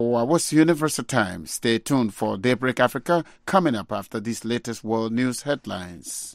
What's Universal Time? Stay tuned for Daybreak Africa coming up after these latest world news headlines.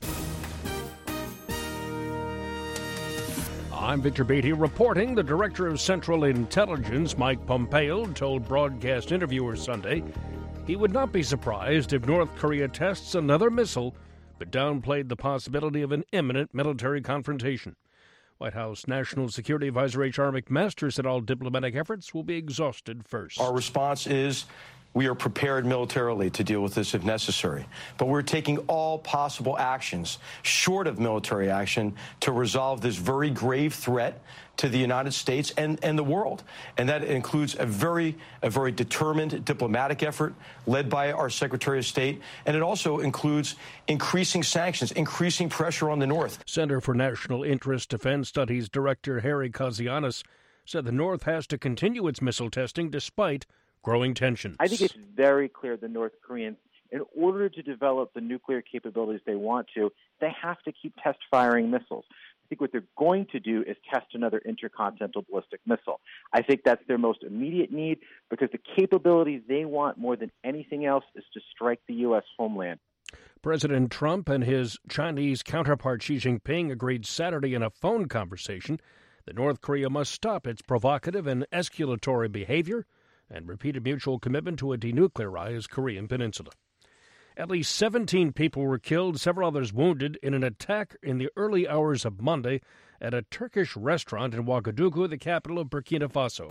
I'm Victor Beatty reporting. The Director of Central Intelligence, Mike Pompeo, told broadcast interviewers Sunday he would not be surprised if North Korea tests another missile, but downplayed the possibility of an imminent military confrontation. White House National Security Advisor H.R. McMaster said all diplomatic efforts will be exhausted first. Our response is we are prepared militarily to deal with this if necessary, but we're taking all possible actions, short of military action, to resolve this very grave threat to the United States and the world. And that includes a very determined diplomatic effort led by our Secretary of State. And it also includes increasing sanctions, increasing pressure on the North. Center for National Interest Defense Studies Director Harry Kazianis said the North has to continue its missile testing despite growing tensions. I think it's very clear the North Koreans, in order to develop the nuclear capabilities they want to, they have to keep test firing missiles. I think what they're going to do is test another intercontinental ballistic missile. I think that's their most immediate need because the capabilities they want more than anything else is to strike the U.S. homeland. President Trump and his Chinese counterpart Xi Jinping agreed Saturday in a phone conversation that North Korea must stop its provocative and escalatory behavior and repeated mutual commitment to a denuclearized Korean peninsula. At least 17 people were killed, several others wounded, in an attack in the early hours of Monday at a Turkish restaurant in Ouagadougou, the capital of Burkina Faso.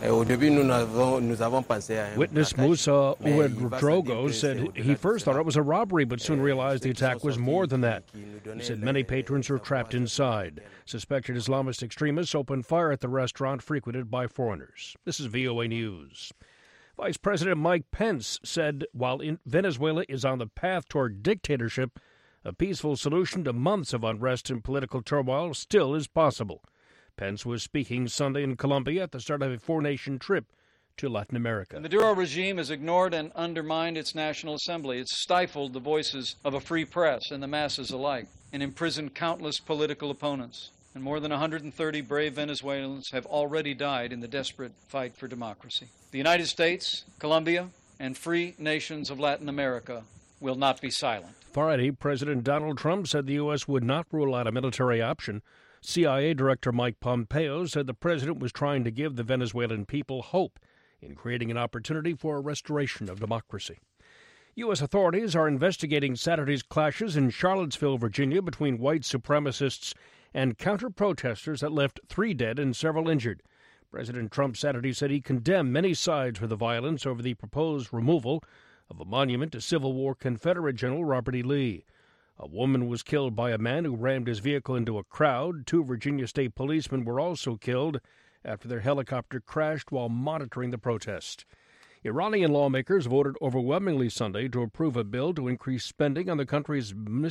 Witness Musa Ouedraogo said he first thought it was a robbery, but soon realized the attack was more than that. He said many patrons were trapped inside. Suspected Islamist extremists opened fire at the restaurant frequented by foreigners. This is VOA News. Vice President Mike Pence said while Venezuela is on the path toward dictatorship, a peaceful solution to months of unrest and political turmoil still is possible. Pence was speaking Sunday in Colombia at the start of a four-nation trip to Latin America. The Maduro regime has ignored and undermined its National Assembly. It's stifled the voices of a free press and the masses alike, and imprisoned countless political opponents. And more than 130 brave Venezuelans have already died in the desperate fight for democracy. The United States, Colombia, and free nations of Latin America will not be silent. Friday, President Donald Trump said the U.S. would not rule out a military option. CIA Director Mike Pompeo said the president was trying to give the Venezuelan people hope in creating an opportunity for a restoration of democracy. U.S. authorities are investigating Saturday's clashes in Charlottesville, Virginia, between white supremacists and counter-protesters that left 3 dead and several injured. President Trump Saturday said he condemned many sides for the violence over the proposed removal of a monument to Civil War Confederate General Robert E. Lee. A woman was killed by a man who rammed his vehicle into a crowd. 2 Virginia state policemen were also killed after their helicopter crashed while monitoring the protest. Iranian lawmakers voted overwhelmingly Sunday to approve a bill to increase spending on the country's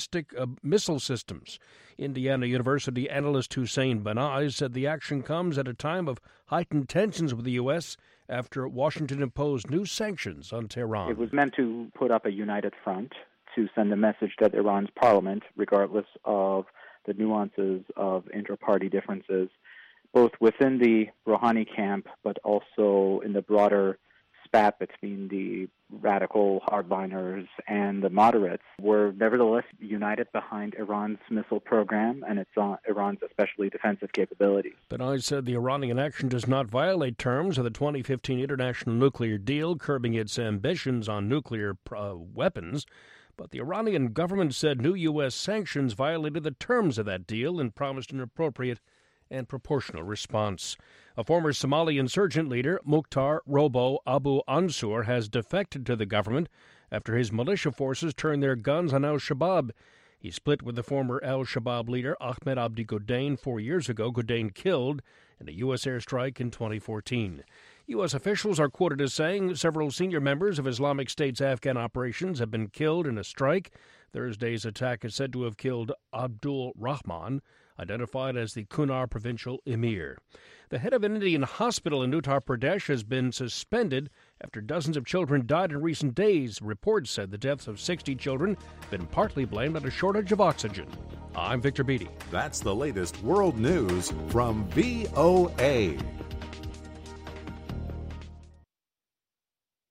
missile systems. Indiana University analyst Hussein Banaz said the action comes at a time of heightened tensions with the U.S. after Washington imposed new sanctions on Tehran. It was meant to put up a united front to send a message that Iran's parliament, regardless of the nuances of inter-party differences, both within the Rouhani camp but also in the broader spat between the radical hardliners and the moderates, were nevertheless united behind Iran's missile program and Iran's especially defensive capabilities. Banaz said the Iranian action does not violate terms of the 2015 international nuclear deal, curbing its ambitions on nuclear weapons. But the Iranian government said new U.S. sanctions violated the terms of that deal and promised an appropriate and proportional response. A former Somali insurgent leader, Mukhtar Robo Abu Ansur, has defected to the government after his militia forces turned their guns on al-Shabaab. He split with the former al-Shabaab leader Ahmed Abdi Godane 4 years ago. Godane killed in a U.S. airstrike in 2014. U.S. officials are quoted as saying several senior members of Islamic State's Afghan operations have been killed in a strike. Thursday's attack is said to have killed Abdul Rahman, identified as the Kunar provincial emir. The head of an Indian hospital in Uttar Pradesh has been suspended after dozens of children died in recent days. Reports said the deaths of 60 children have been partly blamed on a shortage of oxygen. I'm Victor Beatty. That's the latest world news from VOA.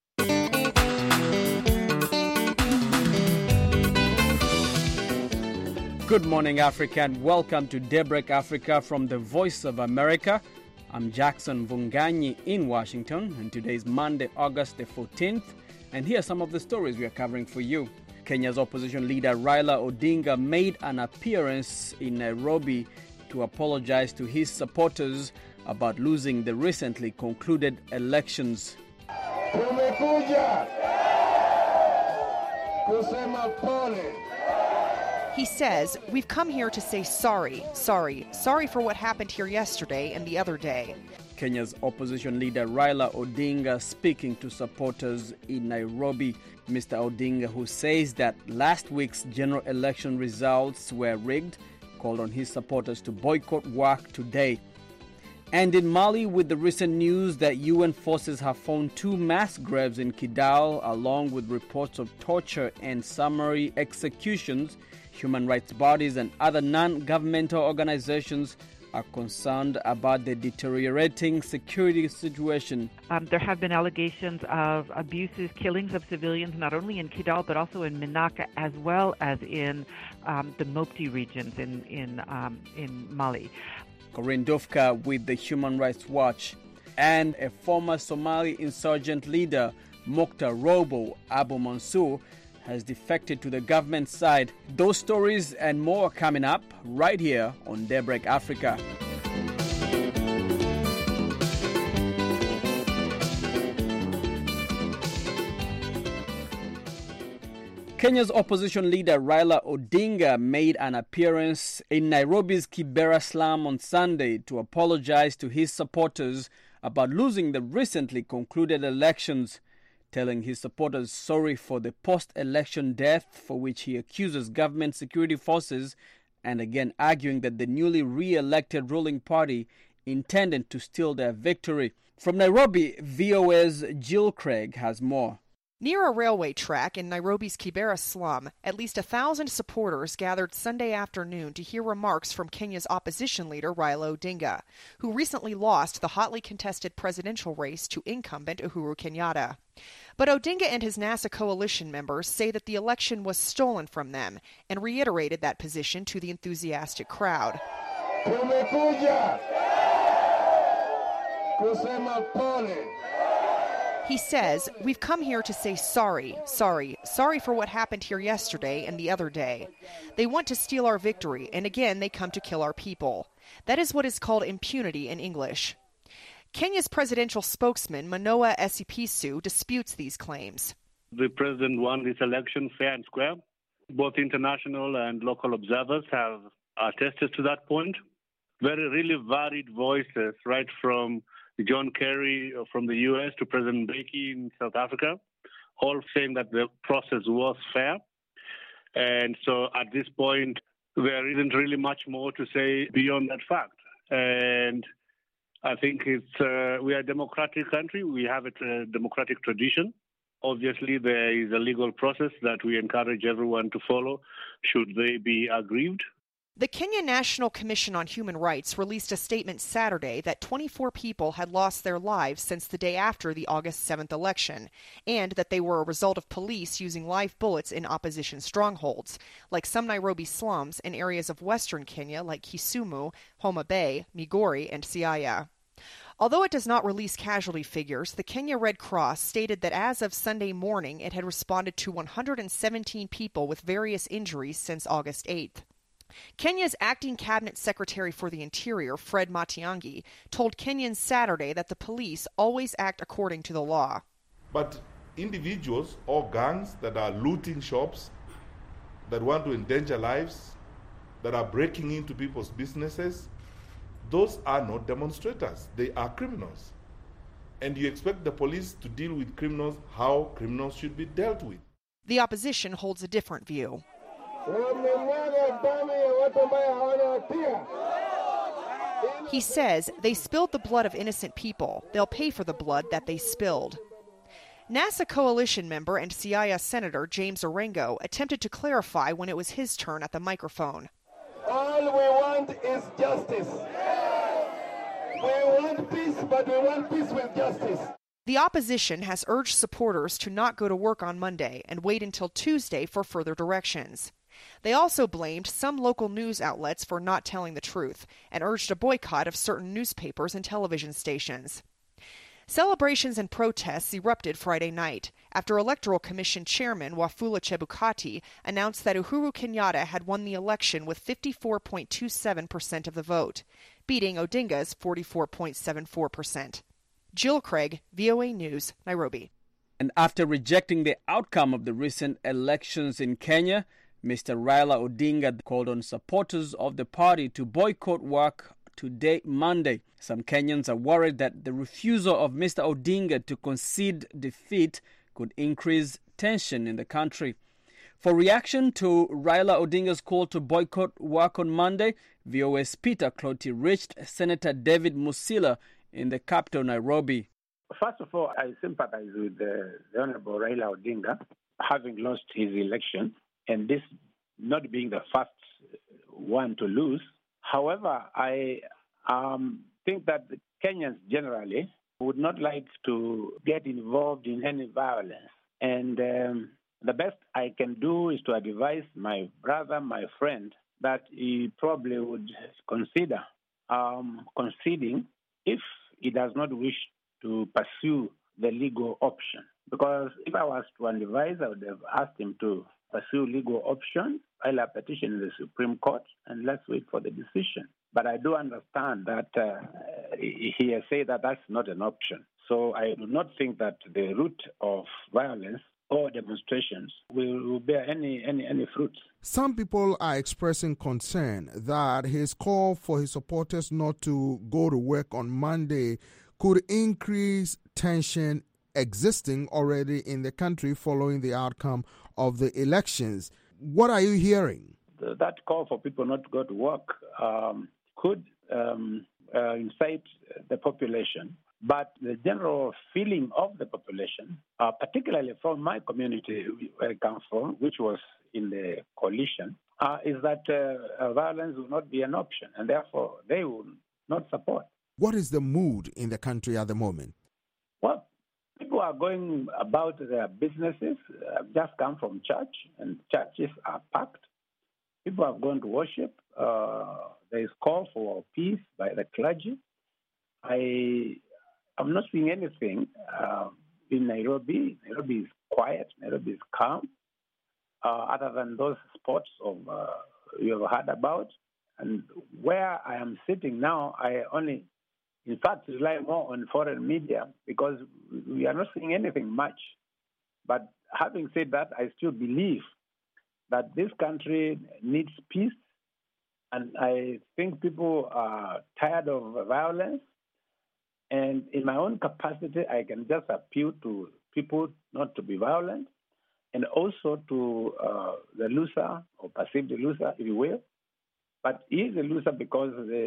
Good morning, Africa, and welcome to Daybreak Africa from the Voice of America. I'm Jackson Vunganyi in Washington, and today is Monday, August the 14th, and here are some of the stories we are covering for you. Kenya's opposition leader Raila Odinga made an appearance in Nairobi to apologize to his supporters about losing the recently concluded elections. Tumekuja kusema pole. He says, we've come here to say sorry for what happened here yesterday and the other day. Kenya's opposition leader Raila Odinga speaking to supporters in Nairobi. Mr. Odinga, who says that last week's general election results were rigged, called on his supporters to boycott work today. And in Mali, with the recent news that UN forces have found 2 mass graves in Kidal, along with reports of torture and summary executions, human rights bodies and other non-governmental organizations are concerned about the deteriorating security situation. There have been allegations of abuses, killings of civilians, not only in Kidal but also in Menaka, as well as in the Mopti regions in Mali. Corinne Dufka with the Human Rights Watch. And a former Somali insurgent leader, Mokhtar Robo Abu Mansour, has defected to the government side. Those stories and more are coming up right here on Daybreak Africa. Kenya's opposition leader Raila Odinga made an appearance in Nairobi's Kibera slum on Sunday to apologize to his supporters about losing the recently concluded elections, telling his supporters sorry for the post-election death for which he accuses government security forces, and again arguing that the newly re-elected ruling party intended to steal their victory. From Nairobi, VOA's Jill Craig has more. Near a railway track in Nairobi's Kibera slum, at least 1,000 supporters gathered Sunday afternoon to hear remarks from Kenya's opposition leader Raila Odinga, who recently lost the hotly contested presidential race to incumbent Uhuru Kenyatta. But Odinga and his NASA coalition members say that the election was stolen from them and reiterated that position to the enthusiastic crowd. Tumekuja kusema pole. He says, we've come here to say sorry for what happened here yesterday and the other day. They want to steal our victory, and again they come to kill our people. That is what is called impunity in English. Kenya's presidential spokesman, Manoa Esipisu, disputes these claims. The president won this election fair and square. Both international and local observers have attested to that point. Really varied voices, right from John Kerry from the U.S. to President Mbeki in South Africa, all saying that the process was fair. And so at this point, there isn't really much more to say beyond that fact. And I think we are a democratic country. We have a democratic tradition. Obviously, there is a legal process that we encourage everyone to follow should they be aggrieved. The Kenya National Commission on Human Rights released a statement Saturday that 24 people had lost their lives since the day after the August 7th election, and that they were a result of police using live bullets in opposition strongholds, like some Nairobi slums in areas of western Kenya like Kisumu, Homa Bay, Migori, and Siaya. Although it does not release casualty figures, the Kenya Red Cross stated that as of Sunday morning, it had responded to 117 people with various injuries since August 8th. Kenya's acting cabinet secretary for the Interior, Fred Matiang'i, told Kenyans Saturday that the police always act according to the law. But individuals or gangs that are looting shops, that want to endanger lives, that are breaking into people's businesses, those are not demonstrators. They are criminals. And you expect the police to deal with criminals how criminals should be dealt with. The opposition holds a different view. He says they spilled the blood of innocent people. They'll pay for the blood that they spilled. NASA coalition member and Siaya Senator James Orengo attempted to clarify when it was his turn at the microphone. All we want is justice. We want peace, but we want peace with justice. The opposition has urged supporters to not go to work on Monday and wait until Tuesday for further directions. They also blamed some local news outlets for not telling the truth and urged a boycott of certain newspapers and television stations. Celebrations and protests erupted Friday night after Electoral Commission Chairman Wafula Chebukati announced that Uhuru Kenyatta had won the election with 54.27% of the vote, beating Odinga's 44.74%. Jill Craig, VOA News, Nairobi. And after rejecting the outcome of the recent elections in Kenya, Mr. Raila Odinga called on supporters of the party to boycott work today, Monday. Some Kenyans are worried that the refusal of Mr. Odinga to concede defeat could increase tension in the country. For reaction to Raila Odinga's call to boycott work on Monday, VOA's Peter Clotty reached Senator David Musila in the capital, Nairobi. First of all, I sympathize with the Honorable Raila Odinga having lost his election and this not being the first one to lose. However, I think that the Kenyans generally would not like to get involved in any violence. And the best I can do is to advise my brother, my friend, that he probably would consider conceding if he does not wish to pursue the legal option. Because if I was to advise, I would have asked him to pursue legal option, file a petition in the Supreme Court, and let's wait for the decision. But I do understand that he has said that that's not an option. So I do not think that the route of violence or demonstrations will bear any fruits. Some people are expressing concern that his call for his supporters not to go to work on Monday could increase tension existing already in the country following the outcome of the elections. What are you hearing? That call for people not to go to work could incite the population. But the general feeling of the population, particularly from my community where I come from, which was in the coalition, is that violence will not be an option, and therefore they will not support. What is the mood in the country at the moment? Well, people are going about their businesses. I've just come from church, and churches are packed. People have gone to worship. There is call for peace by the clergy. I'm not seeing anything in Nairobi. Nairobi is quiet. Nairobi is calm, other than those spots you have heard about. And where I am sitting now, I only, in fact, rely more on foreign media because we are not seeing anything much. But having said that, I still believe that this country needs peace. And I think people are tired of violence. And in my own capacity, I can just appeal to people not to be violent and also to the loser or perceived loser, if you will. But he is a loser because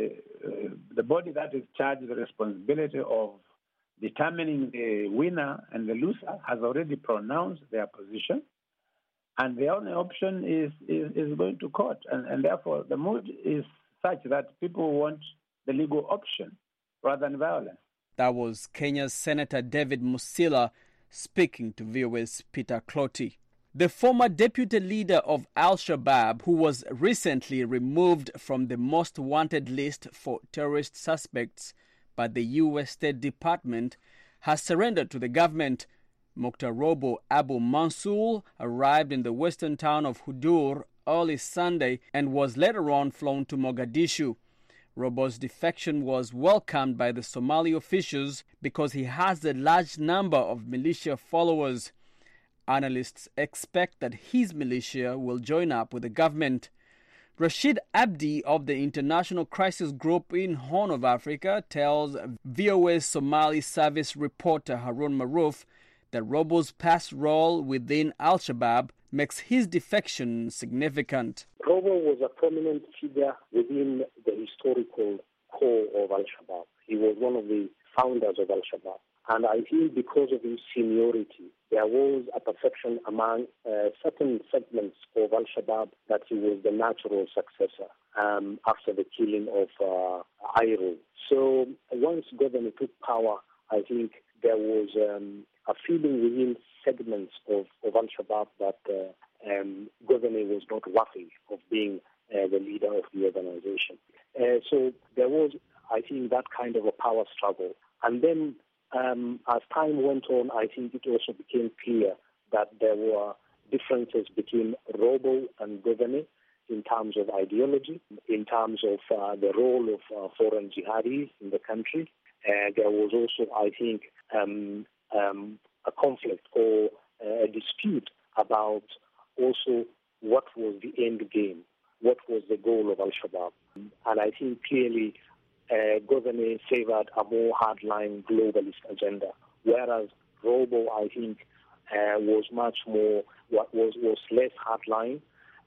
the body that is charged with the responsibility of determining the winner and the loser has already pronounced their position. And the only option is going to court. And therefore, the mood is such that people want the legal option rather than violence. That was Kenya's Senator David Musila speaking to VOA's Peter Clotty. The former deputy leader of Al-Shabaab, who was recently removed from the most wanted list for terrorist suspects by the U.S. State Department, has surrendered to the government. Mukhtar Robo Abu Mansour arrived in the western town of Hudur early Sunday and was later on flown to Mogadishu. Robo's defection was welcomed by the Somali officials because he has a large number of militia followers. Analysts expect that his militia will join up with the government. Rashid Abdi of the International Crisis Group in Horn of Africa tells VOA's Somali service reporter Harun Maruf that Robo's past role within Al-Shabaab makes his defection significant. Robo was a prominent figure within the historical core of Al-Shabaab. He was one of the founders of Al-Shabaab. And I feel because of his seniority, there was a perception among certain segments of Al-Shabaab that he was the natural successor after the killing of Airo. So once government took power, I think there was a feeling within segments of Al-Shabaab that Governor was not worthy of being the leader of the organization. So there was, I think, that kind of a power struggle. And then as time went on, I think it also became clear that there were differences between Robo and Governor in terms of ideology, in terms of the role of foreign jihadis in the country. There was also, I think, a conflict or a dispute about also what was the end game, what was the goal of Al-Shabaab. And I think clearly Governor favored a more hardline globalist agenda, whereas Robo, I think, was much more, was less hardline.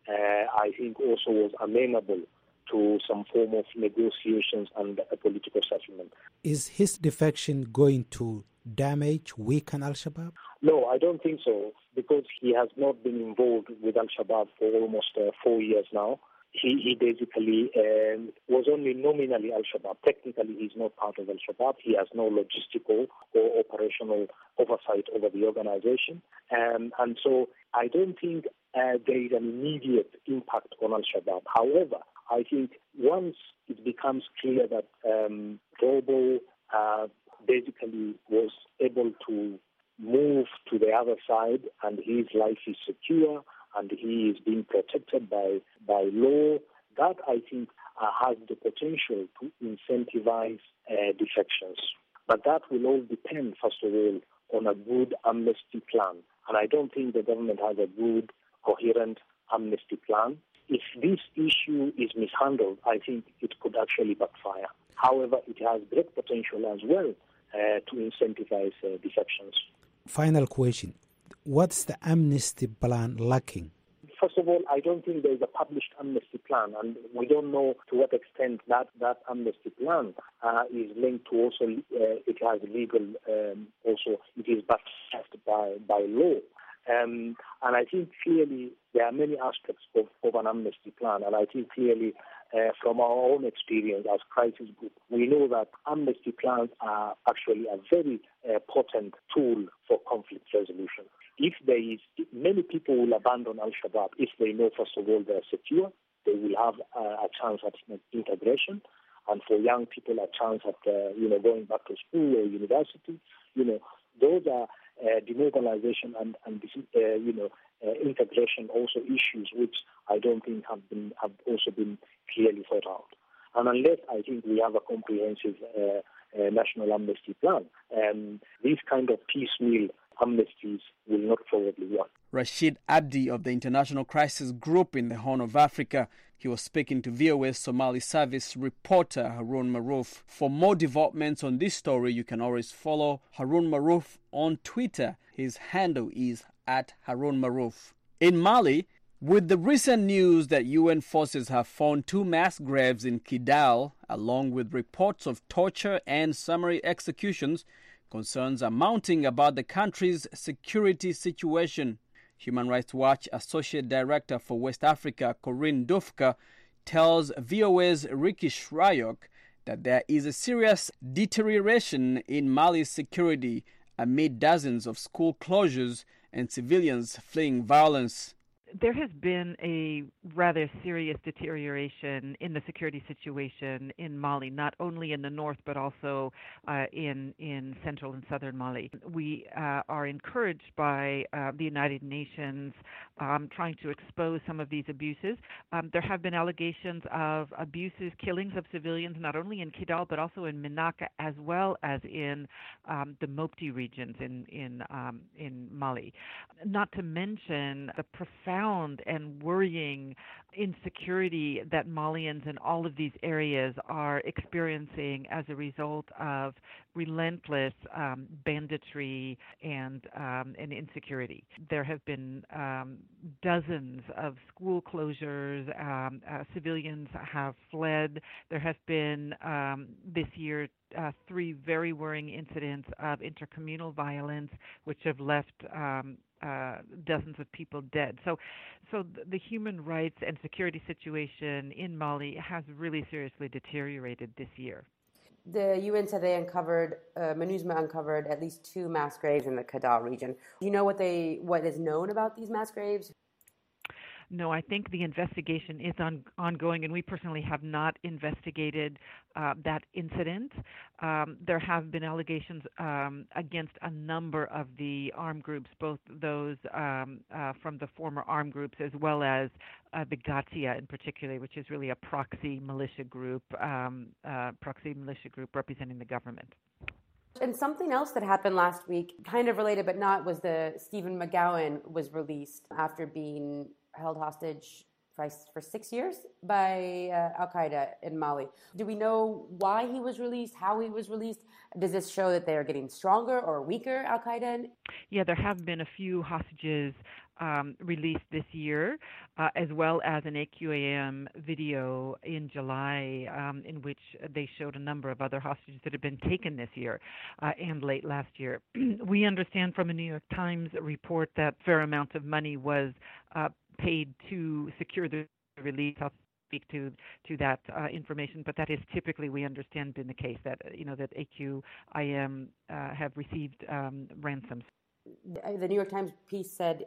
I think also was amenable to some form of negotiations and a political settlement. Is his defection going to damage, weaken Al-Shabaab? No, I don't think so, because he has not been involved with Al-Shabaab for almost 4 years now. He basically was only nominally Al-Shabaab. Technically, he's not part of Al-Shabaab. He has no logistical or operational oversight over the organization. And so I don't think there is an immediate impact on Al-Shabaab. However, I think once it becomes clear that Robo basically was able to move to the other side and his life is secure and he is being protected by law, that I think has the potential to incentivize defections. But that will all depend, first of all, on a good amnesty plan. And I don't think the government has a good, coherent amnesty plan. If this issue is mishandled, I think it could actually backfire. However, it has great potential as well to incentivize defections. Final question. What's the amnesty plan lacking? First of all, I don't think there is a published amnesty plan, and we don't know to what extent that amnesty plan is linked to also, it has legal, also it is backed by law. And I think clearly there are many aspects of an amnesty plan, and I think clearly from our own experience as crisis group, we know that amnesty plans are actually a very potent tool for conflict resolution. If there is, many people will abandon Al-Shabaab if they know, first of all, they're secure, they will have a chance at integration, and for young people, a chance at going back to school or university. Those are demobilization and integration also issues which I don't think have also been clearly thought out. And unless I think we have a comprehensive national amnesty plan, these kind of piecemeal amnesties will not probably work. Rashid Abdi of the International Crisis Group in the Horn of Africa. He was speaking to VOA's Somali service reporter Harun Maruf. For more developments on this story, you can always follow Harun Maruf on Twitter. His handle is @Harun Maruf. In Mali, with the recent news that UN forces have found 2 mass graves in Kidal, along with reports of torture and summary executions, concerns are mounting about the country's security situation. Human Rights Watch Associate Director for West Africa, Corinne Dufka, tells VOA's Ricky Shrayok that there is a serious deterioration in Mali's security amid dozens of school closures and civilians fleeing violence. There has been a rather serious deterioration in the security situation in Mali, not only in the north but also in central and southern Mali. We are encouraged by the United Nations trying to expose some of these abuses. There have been allegations of abuses, killings of civilians, not only in Kidal but also in Menaka, as well as in the Mopti regions in Mali. Not to mention the profound and worrying insecurity that Malians in all of these areas are experiencing as a result of relentless banditry and insecurity. There have been dozens of school closures. Civilians have fled. There have been this year 3 very worrying incidents of intercommunal violence, which have left dozens of people dead. So the human rights and security situation in Mali has really seriously deteriorated this year. The UN said they MINUSMA uncovered at least 2 mass graves in the Kidal region. Do you know what is known about these mass graves? No, I think the investigation is ongoing, and we personally have not investigated that incident. There have been allegations against a number of the armed groups, both those from the former armed groups as well as the Gatia in particular, which is really a proxy militia group representing the government. And something else that happened last week, kind of related but not, was the Stephen McGowan was released after being held hostage for 6 years by Al-Qaeda in Mali. Do we know why he was released, how he was released? Does this show that they are getting stronger or weaker, Al-Qaeda? Yeah, there have been a few hostages released this year, as well as an AQAM video in July in which they showed a number of other hostages that had been taken this year and late last year. We understand from a New York Times report that fair amount of money was paid to secure the release. I'll speak to that information, but that is typically, we understand, been the case, that that AQIM have received ransoms. The New York Times piece said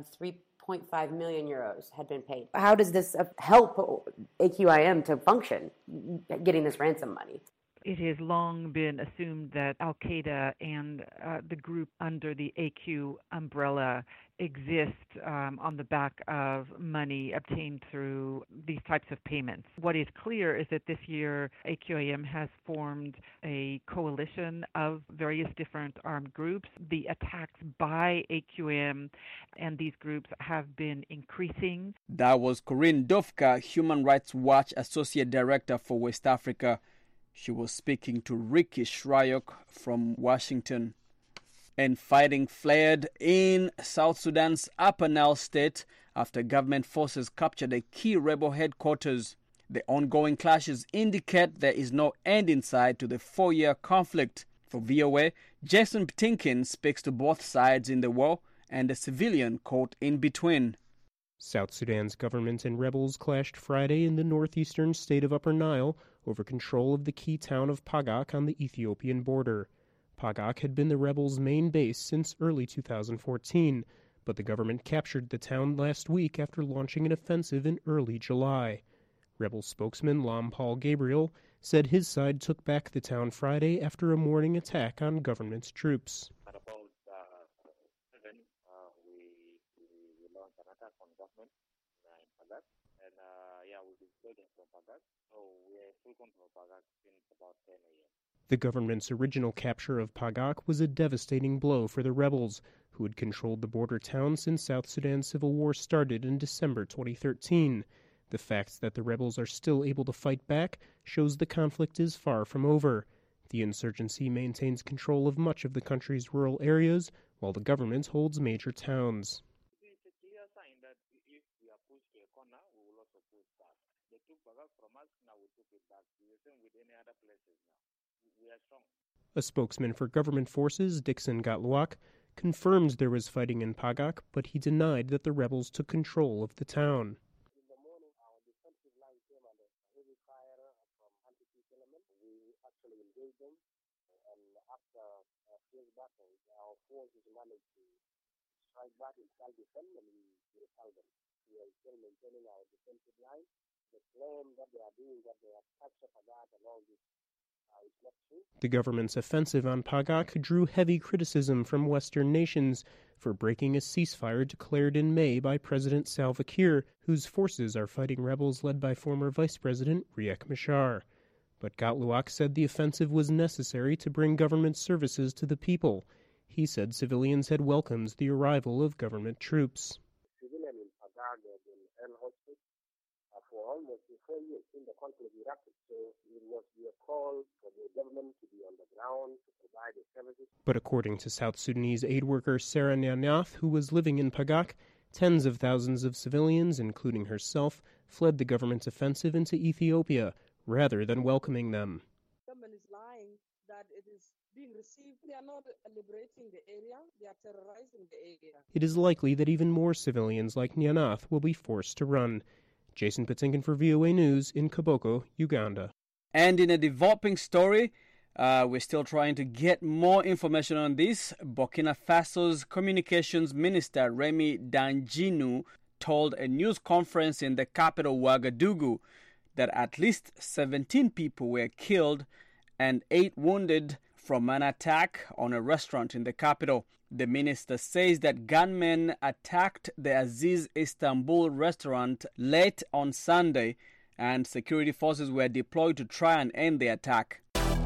3.5 million euros had been paid. How does this help AQIM to function, getting this ransom money? It has long been assumed that Al-Qaeda and the group under the AQ umbrella exist on the back of money obtained through these types of payments. What is clear is that this year AQIM has formed a coalition of various different armed groups. The attacks by AQIM and these groups have been increasing. That was Corinne Dovka, Human Rights Watch Associate Director for West Africa. She was speaking to Ricky Shryock from Washington. And fighting flared in South Sudan's Upper Nile state after government forces captured a key rebel headquarters. The ongoing clashes indicate there is no end in sight to the 4-year conflict. For VOA, Jason Ptinkin speaks to both sides in the war and the civilian caught in between. South Sudan's government and rebels clashed Friday in the northeastern state of Upper Nile over control of the key town of Pagak on the Ethiopian border. Pagak had been the rebels' main base since early 2014, but the government captured the town last week after launching an offensive in early July. Rebel spokesman Lam Paul Gabriel said his side took back the town Friday after a morning attack on government troops. At about 7, we launched an attack on government in Pagak, and we've been floating from Pagak, so we are full control of Pagak since about 10 a.m. The government's original capture of Pagak was a devastating blow for the rebels, who had controlled the border town since South Sudan's civil war started in December 2013. The fact that the rebels are still able to fight back shows the conflict is far from over. The insurgency maintains control of much of the country's rural areas, while the government holds major towns. It's a clear sign that if we are pushed to a corner, we will also push back. They took Pagak from us, now we took it back. We are same with any other places now. We are strong. A spokesman for government forces, Dixon Gatluak, confirms there was fighting in Pagak, but he denied that the rebels took control of the town. In the morning, our defensive line came under heavy fire from anti-peace elements. We actually engaged them, and after a fierce battle, our forces managed to strike back in self-defense, and we repelled them. We are still maintaining our defensive line. The claim that they are doing, that they have captured Pagak and all this, the government's offensive on Pagak drew heavy criticism from Western nations for breaking a ceasefire declared in May by President Salva Kiir, whose forces are fighting rebels led by former Vice President Riek Machar. But Gatluak said the offensive was necessary to bring government services to the people. He said civilians had welcomed the arrival of government troops. Civilians in Pagak have been held hostage for almost 4 years in the conflict erupted, so it must be a call for the government to be on the ground to provide the services. But according to South Sudanese aid worker Sarah Nyanath, who was living in Pagak, tens of thousands of civilians, including herself, fled the government's offensive into Ethiopia rather than welcoming them. The government is lying that it is being received. They are not liberating the area, they are terrorizing the area. It is likely that even more civilians like Nyanath will be forced to run. Jason Ptinkin for VOA News in Koboko, Uganda. And in a developing story, we're still trying to get more information on this. Burkina Faso's communications minister, Remy Danginu, told a news conference in the capital Ouagadougou that at least 17 people were killed and 8 wounded from an attack on a restaurant in the capital. The minister says that gunmen attacked the Aziz Istanbul restaurant late on Sunday, and security forces were deployed to try and end the attack.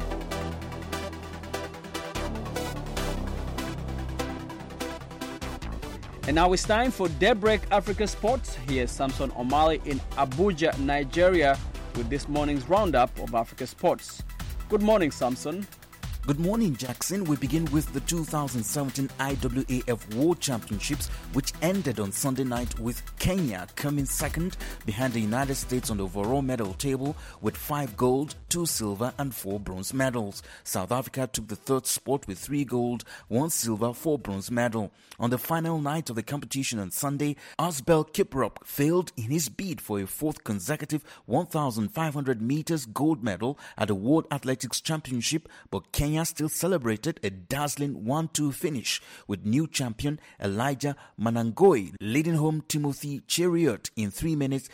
And now it's time for Daybreak Africa Sports. Here's Samson Omale in Abuja, Nigeria, with this morning's roundup of Africa Sports. Good morning, Samson. Good morning, Jackson. We begin with the 2017 IAAF World Championships, which ended on Sunday night with Kenya coming second behind the United States on the overall medal table with 5 gold, 2 silver and 4 bronze medals. South Africa took the third spot with 3 gold, 1 silver, 4 bronze medal. On the final night of the competition on Sunday, Asbel Kiprop failed in his bid for a 4th consecutive 1,500 meters gold medal at the World Athletics Championship, but Kenya still celebrated a dazzling 1-2 finish with new champion Elijah Manangoi leading home Timothy Cheriot in 3 minutes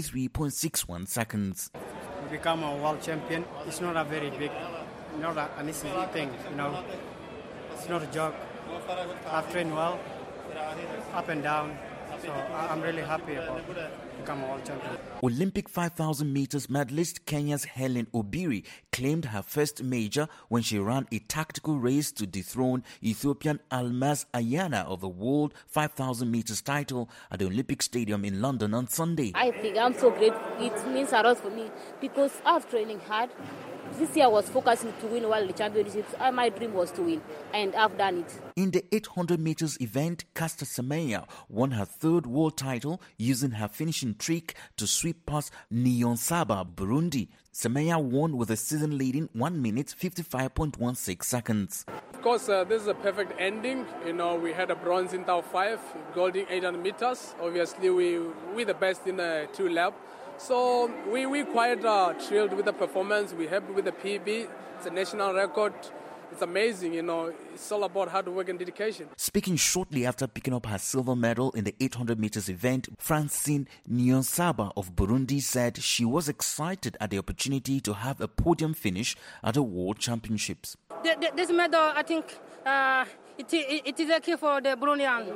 33.61 seconds. To become a world champion, it's not a very big, not an easy thing, It's not a joke. I've trained well, up and down, so I'm really happy about becoming a world champion. Olympic 5,000 meters medalist Kenya's Helen Obiri claimed her first major when she ran a tactical race to dethrone Ethiopian Almaz Ayana of the World 5,000 meters title at the Olympic Stadium in London on Sunday. I think I'm so grateful. It means a lot for me because I've training hard. This year I was focusing to win World Championships. My dream was to win, and I've done it. In the 800 meters event, Caster Semenya won her 3rd world title using her finishing trick to sweep past Niyonsaba, Burundi. Semenya won with a season-leading 1 minute 55.16 seconds. Of course, this is a perfect ending. We had a bronze in top 5, gold in 800 meters. Obviously, we're the best in the 2 lap. So we're quite thrilled with the performance. We're happy with the PB. It's a national record. It's amazing, It's all about hard work and dedication. Speaking shortly after picking up her silver medal in the 800 meters event, Francine Niyonsaba of Burundi said she was excited at the opportunity to have a podium finish at the World Championships. This medal, I think, it is a key for the Burundians.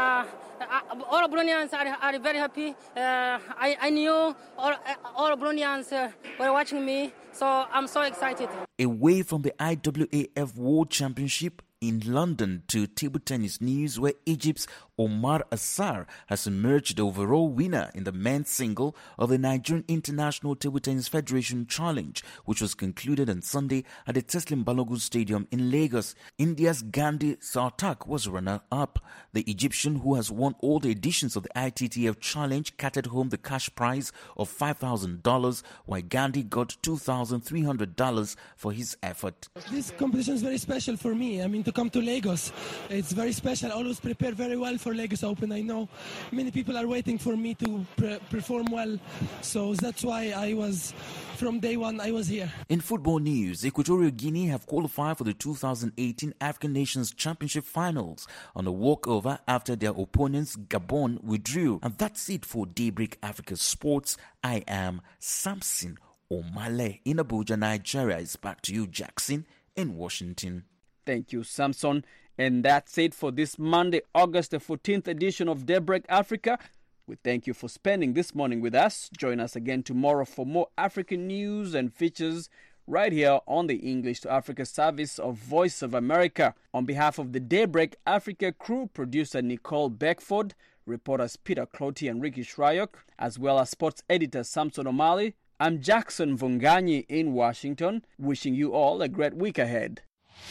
All Burundians are very happy. I knew all Burundians were watching me, so I'm so excited. Away from the IAAF World Championship in London to table tennis news, where Egypt's Omar Assar has emerged the overall winner in the men's single of the Nigerian International Table Tennis Federation Challenge, which was concluded on Sunday at the Teslim Balogun Stadium in Lagos. India's Gandhi Sartak was runner-up. The Egyptian, who has won all the editions of the ITTF Challenge, carted home the cash prize of $5,000, while Gandhi got $2,300 for his effort. This competition is very special for me. To come to Lagos, it's very special. I always prepare very well for Lagos Open. I know many people are waiting for me to perform well, so that's why from day one, I was here. In football news, Equatorial Guinea have qualified for the 2018 African Nations Championship finals on a walkover after their opponents Gabon withdrew. And that's it for Daybreak Africa Sports. I am Samson Omale in Abuja, Nigeria. It's back to you, Jackson, in Washington. Thank you, Samson. And that's it for this Monday, August the 14th edition of Daybreak Africa. We thank you for spending this morning with us. Join us again tomorrow for more African news and features right here on the English to Africa service of Voice of America. On behalf of the Daybreak Africa crew, producer Nicole Beckford, reporters Peter Clotty and Ricky Shryock, as well as sports editor Samson Omale, I'm Jackson Vunganyi in Washington, wishing you all a great week ahead.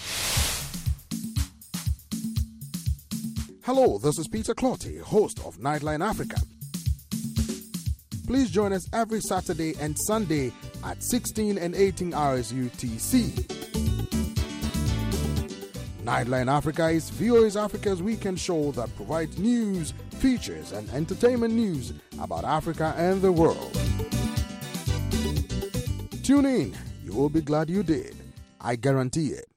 Hello, this is Peter Clotty, host of Nightline Africa. Please join us every Saturday and Sunday at 16 and 18 hours UTC. Nightline Africa is VOA Africa's weekend show that provides news, features, and entertainment news about Africa and the world. Tune in. You will be glad you did. I guarantee it.